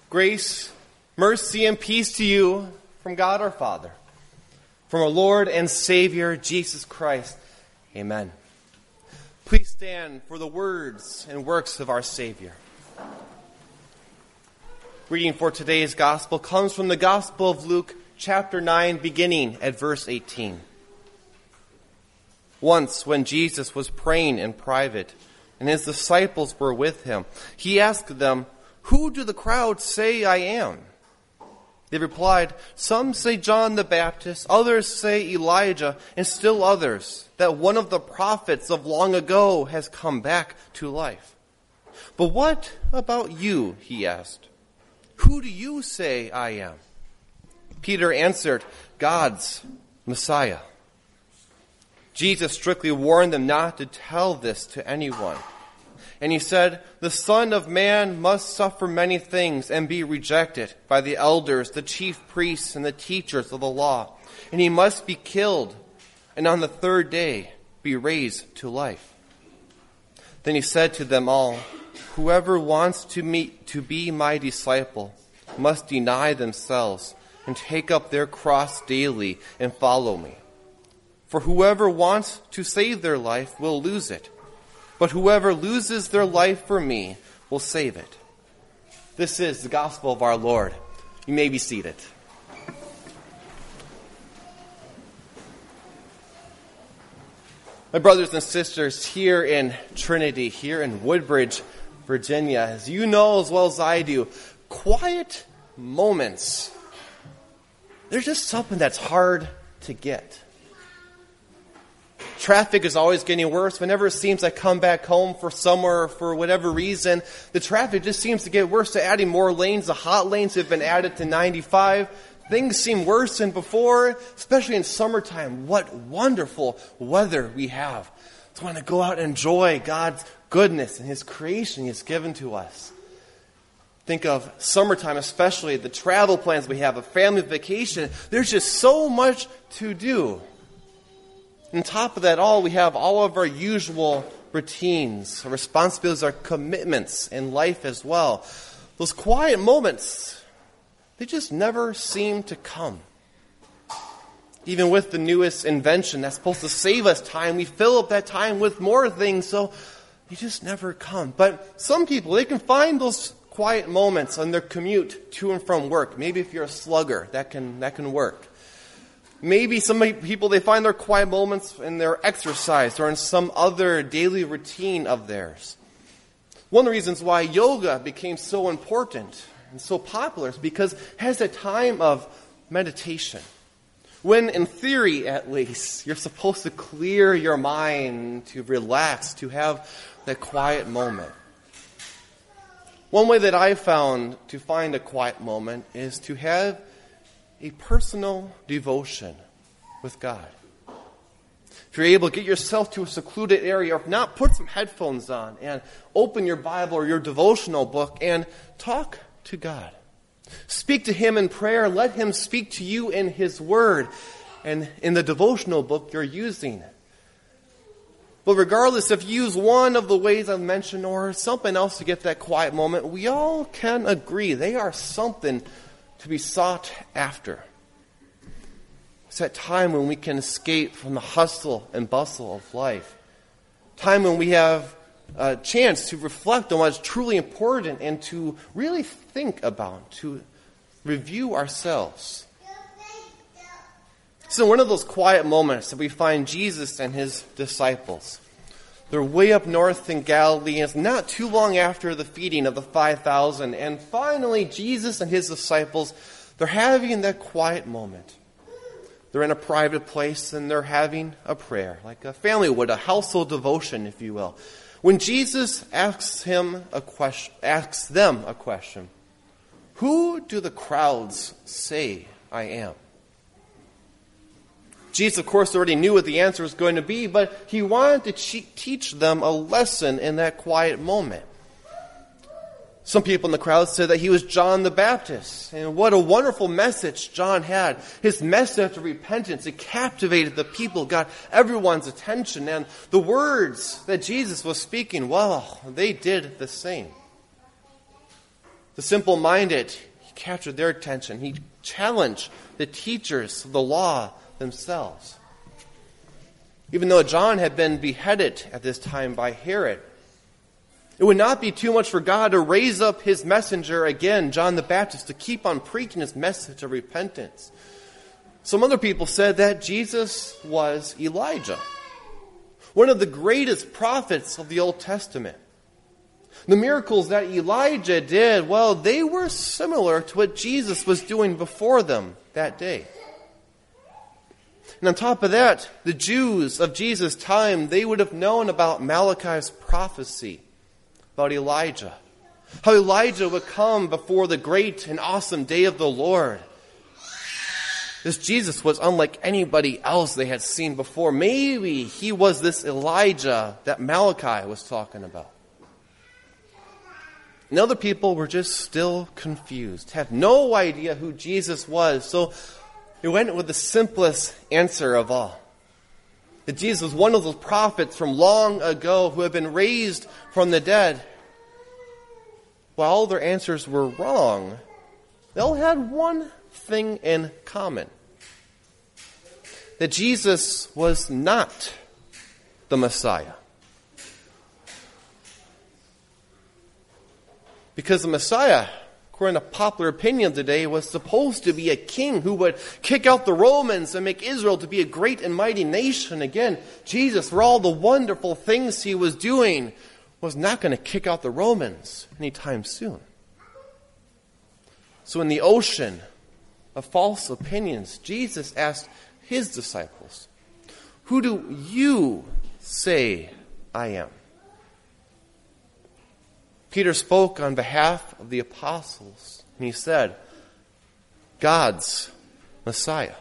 Grace, mercy, and peace to you from God our Father, from our Lord and Savior, Jesus Christ. Amen. Please stand for the words and works of our Savior. Reading for today's Gospel comes from the Gospel of Luke, chapter 9, beginning at verse 18. Once, when Jesus was praying in private, and his disciples were with him, he asked them, "Who do the crowd say I am?" They replied, "Some say John the Baptist, others say Elijah, and still others that one of the prophets of long ago has come back to life." "But what about you?" he asked. "Who do you say I am?" Peter answered, "God's Messiah." Jesus strictly warned them not to tell this to anyone. And he said, "The Son of Man must suffer many things and be rejected by the elders, the chief priests, and the teachers of the law. And he must be killed, and on the third day be raised to life." Then he said to them all, "Whoever wants to be my disciple must deny themselves and take up their cross daily and follow me. For whoever wants to save their life will lose it. But whoever loses their life for me will save it." This is the gospel of our Lord. You may be seated. My brothers and sisters, here in Trinity, here in Woodbridge, Virginia, as you know as well as I do, quiet moments, they're just something that's hard to get. Traffic is always getting worse. Whenever it seems I come back home for summer or for whatever reason, the traffic just seems to get worse. They're adding more lanes. The hot lanes have been added to 95. Things seem worse than before, especially in summertime. What wonderful weather we have. I want to go out and enjoy God's goodness and His creation He has given to us. Think of summertime, especially the travel plans we have, a family vacation. There's just so much to do. On top of that all, we have all of our usual routines, our responsibilities, our commitments in life as well. Those quiet moments, they just never seem to come. Even with the newest invention that's supposed to save us time, we fill up that time with more things, so they just never come. But some people, they can find those quiet moments on their commute to and from work. Maybe if you're a slugger, that can work. Maybe some people, they find their quiet moments in their exercise or in some other daily routine of theirs. One of the reasons why yoga became so important and so popular is because it has a time of meditation. When, in theory at least, you're supposed to clear your mind, to relax, to have that quiet moment. One way that I found to find a quiet moment is to have a personal devotion with God. If you're able to get yourself to a secluded area, or if not, put some headphones on and open your Bible or your devotional book and talk to God. Speak to Him in prayer. Let Him speak to you in His Word and in the devotional book you're using. But regardless, if you use one of the ways I've mentioned or something else to get that quiet moment, we all can agree they are something to be sought after. It's that time when we can escape from the hustle and bustle of life. Time when we have a chance to reflect on what's truly important and to really think about, to review ourselves. So one of those quiet moments that we find Jesus and His disciples. They're way up north in Galilee, and it's not too long after the feeding of the 5,000. And finally, Jesus and His disciples, they're having that quiet moment. They're in a private place, and they're having a prayer, like a family would, a household devotion, if you will. When Jesus asks them a question, "Who do the crowds say I am?" Jesus, of course, already knew what the answer was going to be, but He wanted to teach them a lesson in that quiet moment. Some people in the crowd said that He was John the Baptist. And what a wonderful message John had. His message of repentance, it captivated the people, got everyone's attention. And the words that Jesus was speaking, well, they did the same. The simple-minded, he captured their attention. He challenged the teachers of the law themselves. Even though John had been beheaded at this time by Herod, it would not be too much for God to raise up his messenger again, John the Baptist, to keep on preaching his message of repentance. Some other people said that Jesus was Elijah, one of the greatest prophets of the Old Testament. The miracles that Elijah did, well, they were similar to what Jesus was doing before them that day. And on top of that, the Jews of Jesus' time, they would have known about Malachi's prophecy about Elijah. How Elijah would come before the great and awesome day of the Lord. This Jesus was unlike anybody else they had seen before. Maybe he was this Elijah that Malachi was talking about. And other people were just still confused, had no idea who Jesus was. So they went with the simplest answer of all. That Jesus was one of those prophets from long ago who had been raised from the dead. While all their answers were wrong, they all had one thing in common. That Jesus was not the Messiah. Because the Messiah, according to popular opinion today, was supposed to be a king who would kick out the Romans and make Israel to be a great and mighty nation. Again, Jesus, for all the wonderful things he was doing, was not going to kick out the Romans anytime soon. So in the ocean of false opinions, Jesus asked his disciples, "Who do you say I am?" Peter spoke on behalf of the apostles, and he said, "God's Messiah."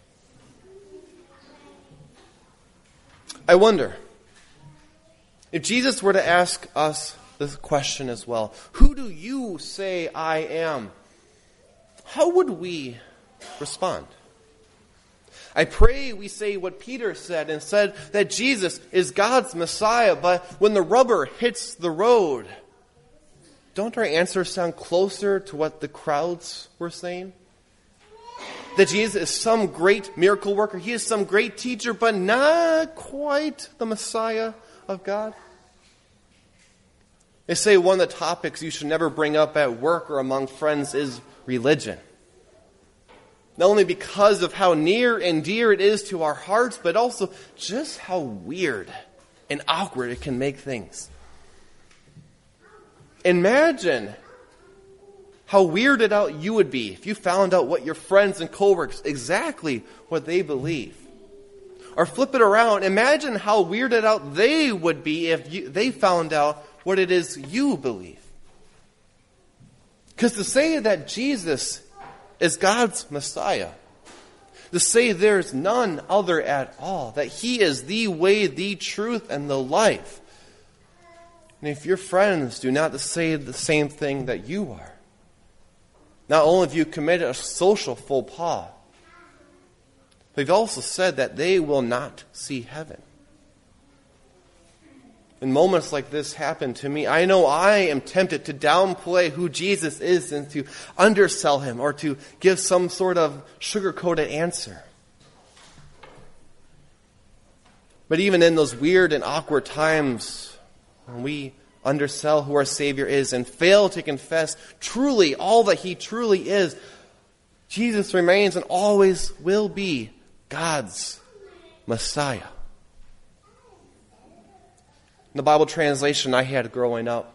I wonder, if Jesus were to ask us this question as well, "Who do you say I am?" how would we respond? I pray we say what Peter said and said that Jesus is God's Messiah, but when the rubber hits the road, don't our answers sound closer to what the crowds were saying? That Jesus is some great miracle worker, he is some great teacher, but not quite the Messiah of God? They say one of the topics you should never bring up at work or among friends is religion. Not only because of how near and dear it is to our hearts, but also just how weird and awkward it can make things. Imagine how weirded out you would be if you found out what your friends and coworkers, exactly what they believe. Or flip it around, imagine how weirded out they would be if they found out what it is you believe. Because to say that Jesus is God's Messiah, to say there's none other at all, that he is the way, the truth, and the life. And if your friends do not say the same thing that you are, not only have you committed a social faux pas, but you've also said that they will not see heaven. When moments like this happen to me, I know I am tempted to downplay who Jesus is and to undersell him or to give some sort of sugar-coated answer. But even in those weird and awkward times, when we undersell who our Savior is and fail to confess truly all that he truly is, Jesus remains and always will be God's Messiah. In the Bible translation I had growing up,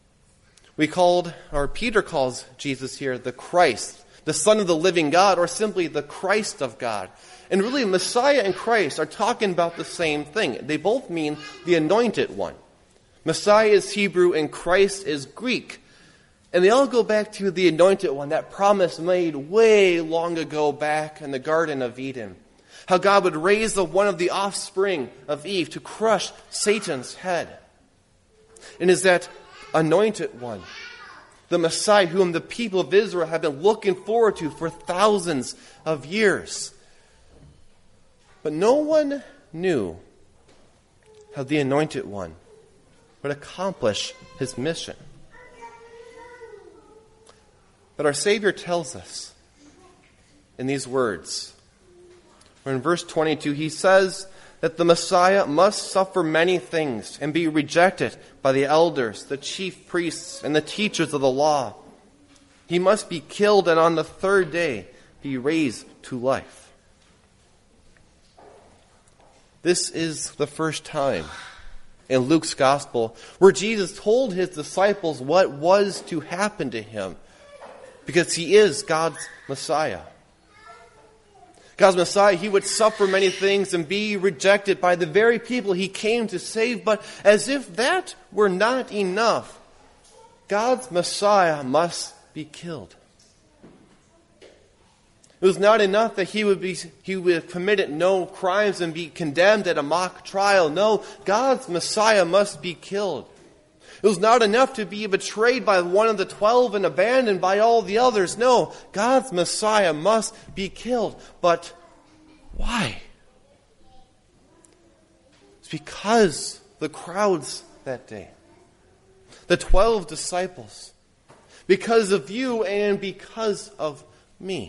Peter calls Jesus here the Christ, the Son of the living God, or simply the Christ of God. And really, Messiah and Christ are talking about the same thing. They both mean the anointed one. Messiah is Hebrew and Christ is Greek. And they all go back to the anointed one, that promise made way long ago back in the Garden of Eden. How God would raise one of the offspring of Eve to crush Satan's head. And is that anointed one, the Messiah whom the people of Israel have been looking forward to for thousands of years. But no one knew how the anointed one would accomplish his mission. But our Savior tells us in these words, or in verse 22, he says that the Messiah must suffer many things and be rejected by the elders, the chief priests, and the teachers of the law. He must be killed and on the third day be raised to life. This is the first time in Luke's gospel where Jesus told his disciples what was to happen to him, because he is God's Messiah. God's Messiah, he would suffer many things and be rejected by the very people he came to save. But as if that were not enough, God's Messiah must be killed. It was not enough that he would have committed no crimes and be condemned at a mock trial. No, God's Messiah must be killed. It was not enough to be betrayed by one of the 12 and abandoned by all the others. No, God's Messiah must be killed. But why? It's because the crowds that day, the 12 disciples, because of you and because of me.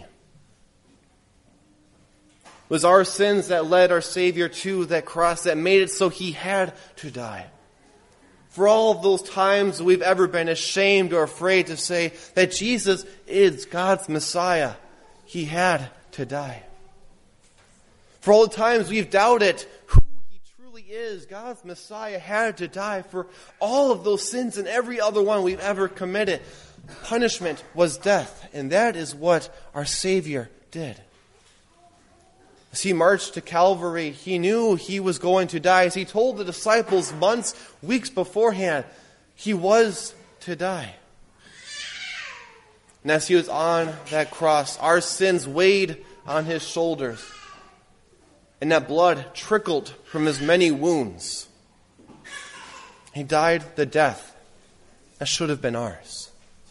It was our sins that led our Savior to that cross, that made it so he had to die. For all of those times we've ever been ashamed or afraid to say that Jesus is God's Messiah, he had to die. For all the times we've doubted who he truly is, God's Messiah had to die. For all of those sins and every other one we've ever committed, punishment was death. And that is what our Savior did. As he marched to Calvary, he knew he was going to die. As he told the disciples months, weeks beforehand, he was to die. And as he was on that cross, our sins weighed on his shoulders. And that blood trickled from his many wounds. He died the death that should have been ours.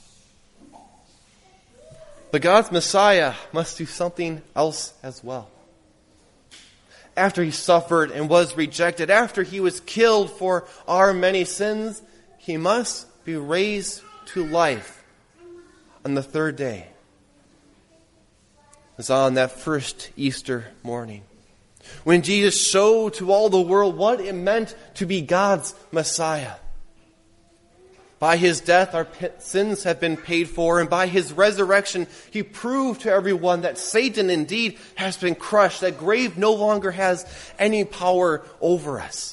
But God's Messiah must do something else as well. After he suffered and was rejected, after he was killed for our many sins, he must be raised to life on the third day. It was on that first Easter morning, when Jesus showed to all the world what it meant to be God's Messiah. By his death, our sins have been paid for, and by his resurrection, he proved to everyone that Satan indeed has been crushed, that grave no longer has any power over us.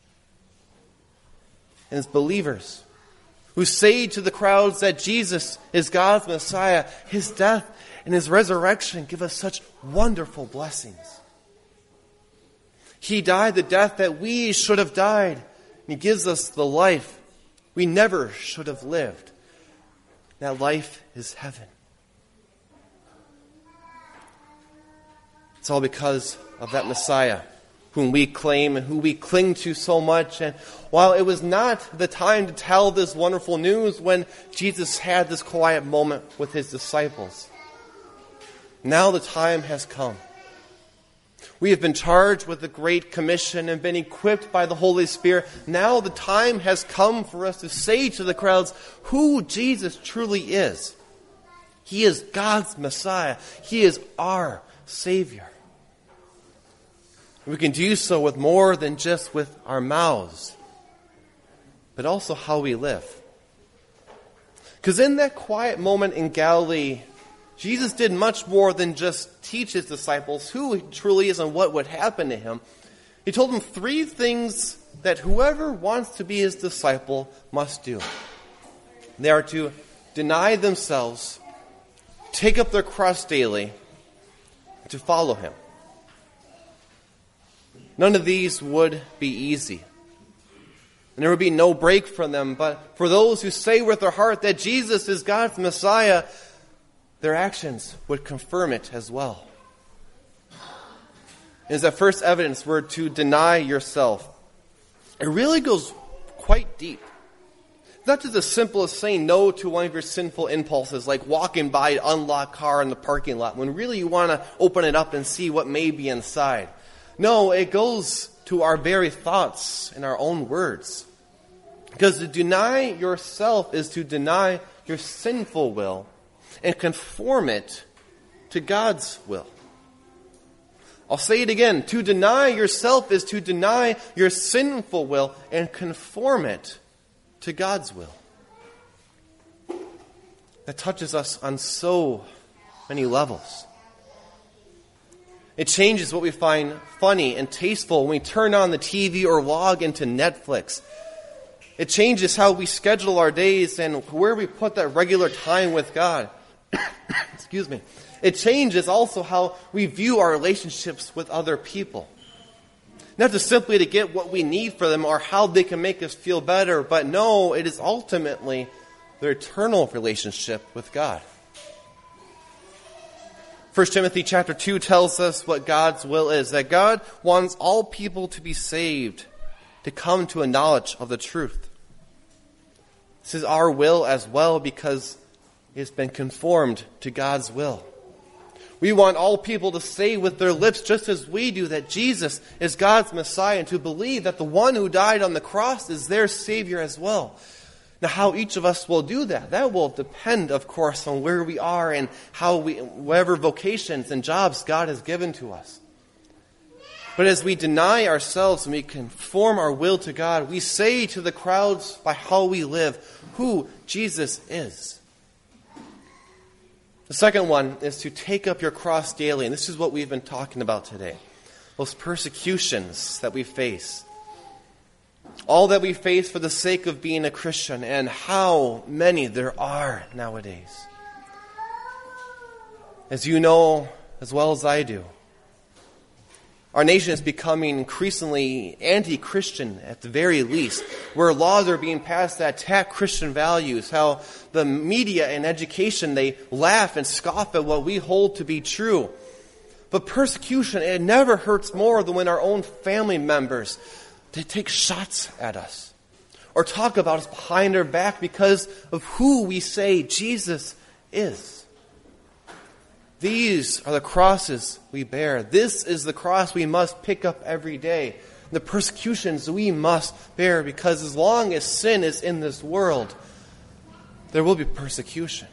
And as believers who say to the crowds that Jesus is God's Messiah, his death and his resurrection give us such wonderful blessings. He died the death that we should have died, and he gives us the life we never should have lived. That life is heaven. It's all because of that Messiah whom we claim and who we cling to so much. And while it was not the time to tell this wonderful news when Jesus had this quiet moment with his disciples, now the time has come. We have been charged with the Great Commission and been equipped by the Holy Spirit. Now the time has come for us to say to the crowds who Jesus truly is. He is God's Messiah. He is our Savior. We can do so with more than just with our mouths, but also how we live. Because in that quiet moment in Galilee, Jesus did much more than just teach his disciples who he truly is and what would happen to him. He told them 3 things that whoever wants to be his disciple must do. They are to deny themselves, take up their cross daily, and to follow him. None of these would be easy. And there would be no break from them. But for those who say with their heart that Jesus is God's Messiah, their actions would confirm it as well. As that first evidence were to deny yourself. It really goes quite deep. It's not just as simple as saying no to one of your sinful impulses, like walking by an unlocked car in the parking lot, when really you want to open it up and see what may be inside. No, it goes to our very thoughts and our own words. Because to deny yourself is to deny your sinful will. and conform it to God's will. I'll say it again. To deny yourself is to deny your sinful will and conform it to God's will. That touches us on so many levels. It changes what we find funny and tasteful when we turn on the TV or log into Netflix. It changes how we schedule our days and where we put that regular time with God. Excuse me. It changes also how we view our relationships with other people. Not just simply to get what we need for them or how they can make us feel better, but no, it is ultimately their eternal relationship with God. 1 Timothy chapter 2 tells us what God's will is, that God wants all people to be saved, to come to a knowledge of the truth. This is our will as well because it's been conformed to God's will. We want all people to say with their lips, just as we do, that Jesus is God's Messiah, and to believe that the one who died on the cross is their Savior as well. Now, how each of us will do that will depend, of course, on where we are and whatever vocations and jobs God has given to us. But as we deny ourselves and we conform our will to God, we say to the crowds by how we live who Jesus is. The second one is to take up your cross daily, and this is what we've been talking about today. Those persecutions that we face. All that we face for the sake of being a Christian, and how many there are nowadays. As you know as well as I do, our nation is becoming increasingly anti-Christian at the very least, where laws are being passed that attack Christian values, how the media and education, they laugh and scoff at what we hold to be true. But persecution, it never hurts more than when our own family members, they take shots at us or talk about us behind our back because of who we say Jesus is. These are the crosses we bear. This is the cross we must pick up every day. The persecutions we must bear, because as long as sin is in this world, there will be persecution.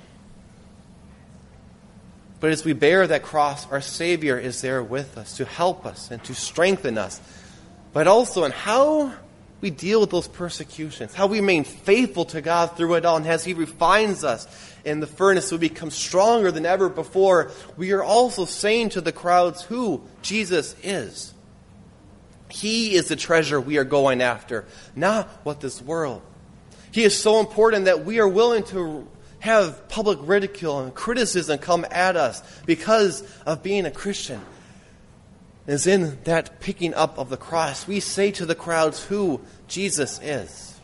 But as we bear that cross, our Savior is there with us to help us and to strengthen us. But also in how we deal with those persecutions, how we remain faithful to God through it all, and as He refines us in the furnace so we become stronger than ever before, we are also saying to the crowds who Jesus is. He is the treasure we are going after, not what this world. He is so important that we are willing to have public ridicule and criticism come at us because of being a Christian. Is in that picking up of the cross. We say to the crowds who Jesus is.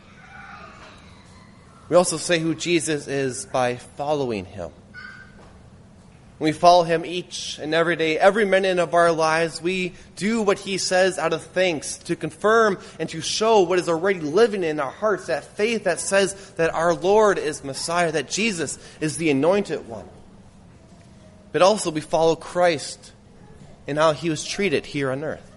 We also say who Jesus is by following Him. When we follow Him each and every day, every minute of our lives, we do what He says out of thanks, to confirm and to show what is already living in our hearts, that faith that says that our Lord is Messiah, that Jesus is the Anointed One. But also we follow Christ and how He was treated here on earth.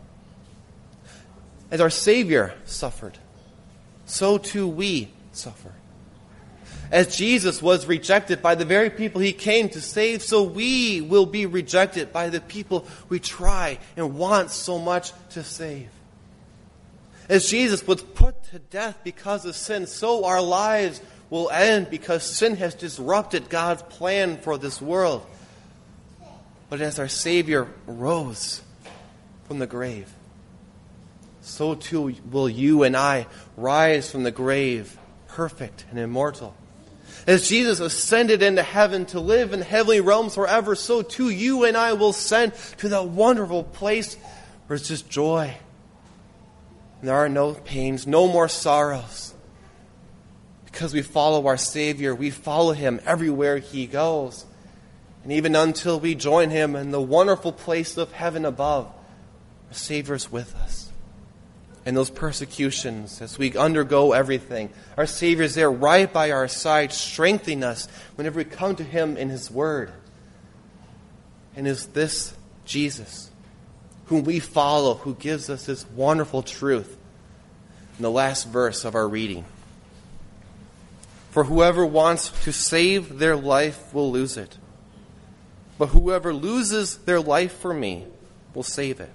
As our Savior suffered, so too we suffer. As Jesus was rejected by the very people He came to save, so we will be rejected by the people we try and want so much to save. As Jesus was put to death because of sin, so our lives will end because sin has disrupted God's plan for this world. But as our Savior rose from the grave, so too will you and I rise from the grave, perfect and immortal. As Jesus ascended into heaven to live in heavenly realms forever, so too you and I will ascend to that wonderful place where it's just joy. And there are no pains, no more sorrows. Because we follow our Savior, we follow Him everywhere He goes. And even until we join Him in the wonderful place of heaven above, our Savior is with us. And those persecutions, as we undergo everything, our Savior is there right by our side, strengthening us whenever we come to Him in His Word. And is this Jesus, whom we follow, who gives us this wonderful truth in the last verse of our reading. For whoever wants to save their life will lose it. But whoever loses their life for me will save it.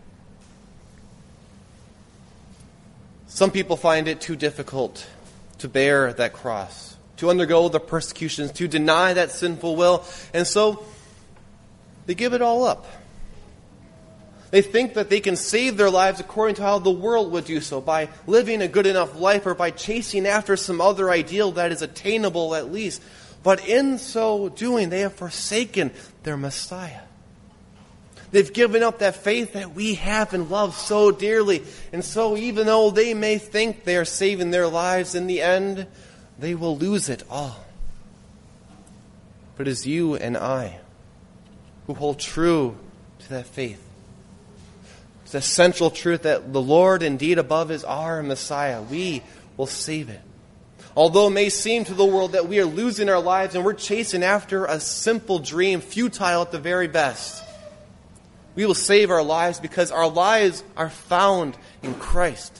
Some people find it too difficult to bear that cross, to undergo the persecutions, to deny that sinful will, and so they give it all up. They think that they can save their lives according to how the world would do so, by living a good enough life or by chasing after some other ideal that is attainable at least. But in so doing, they have forsaken their Messiah. They've given up that faith that we have and love so dearly. And so even though they may think they are saving their lives, in the end, they will lose it all. But it is you and I who hold true to that faith. It's the central truth that the Lord indeed above is our Messiah. We will save it. Although it may seem to the world that we are losing our lives and we're chasing after a simple dream, futile at the very best, we will save our lives because our lives are found in Christ.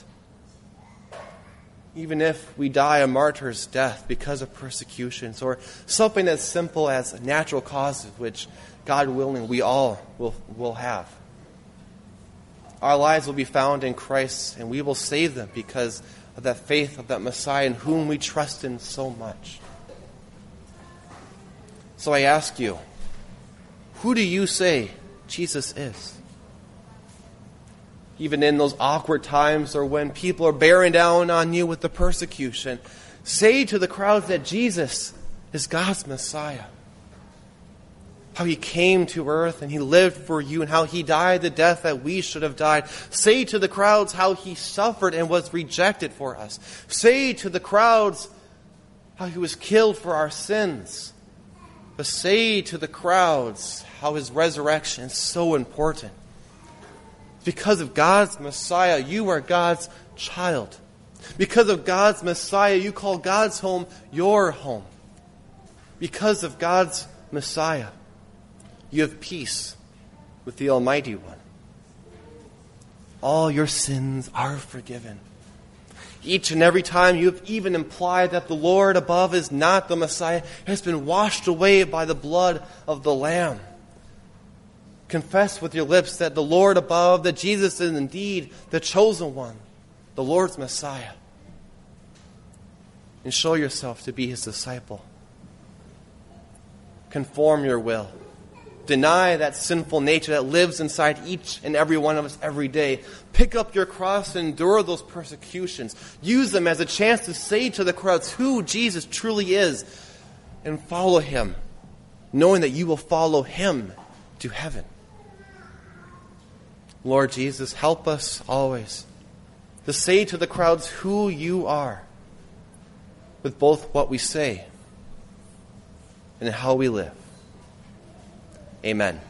Even if we die a martyr's death because of persecutions or something as simple as natural causes, which God willing we all will have. Our lives will be found in Christ, and we will save them because of that faith of that Messiah in whom we trust in so much. So I ask you, who do you say Jesus is? Even in those awkward times or when people are bearing down on you with the persecution, say to the crowds that Jesus is God's Messiah. How He came to earth and He lived for you and how He died the death that we should have died. Say to the crowds how He suffered and was rejected for us. Say to the crowds how He was killed for our sins. But say to the crowds how His resurrection is so important. Because of God's Messiah, you are God's child. Because of God's Messiah, you call God's home your home. Because of God's Messiah, you have peace with the Almighty One. All your sins are forgiven. Each and every time you have even implied that the Lord above is not the Messiah, has been washed away by the blood of the Lamb. Confess with your lips that the Lord above, that Jesus is indeed the chosen one, the Lord's Messiah. And show yourself to be His disciple. Conform your will. Deny that sinful nature that lives inside each and every one of us every day. Pick up your cross and endure those persecutions. Use them as a chance to say to the crowds who Jesus truly is and follow Him, knowing that you will follow Him to heaven. Lord Jesus, help us always to say to the crowds who you are with both what we say and how we live. Amen.